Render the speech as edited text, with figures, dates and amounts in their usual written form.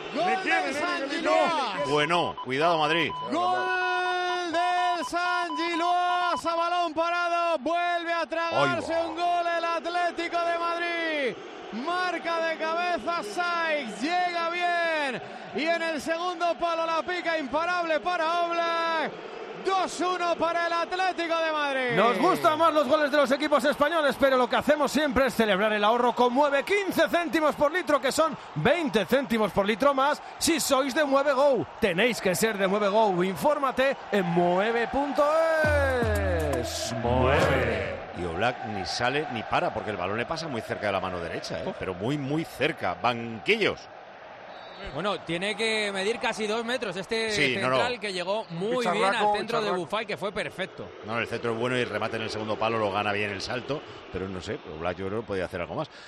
Gol del San Giloas. Bueno, cuidado Madrid. Gol del San Giloas a balón parado. Vuelve a tragarse un gol el Atlético de Madrid. Marca de cabeza Saiz, llega bien. Y en el segundo palo la pica imparable para Oblak. 2-1 para el Atlético de Madrid. Nos gustan más los goles de los equipos españoles, pero lo que hacemos siempre es celebrar el ahorro con Mueve, 15 céntimos por litro, que son 20 céntimos por litro más si sois de Mueve Go. Tenéis que ser de Mueve Go. Infórmate en mueve.es. Mueve. Y Oblak ni sale ni para, porque el balón le pasa muy cerca de la mano derecha, pero muy, muy cerca. Banquillos. Bueno, tiene que medir casi 2 metros este central que llegó muy bien al centro de Bufay, que fue perfecto. No, el centro es bueno y remate en el segundo palo, lo gana bien el salto, pero no sé, Oblak yo creo que podía hacer algo más.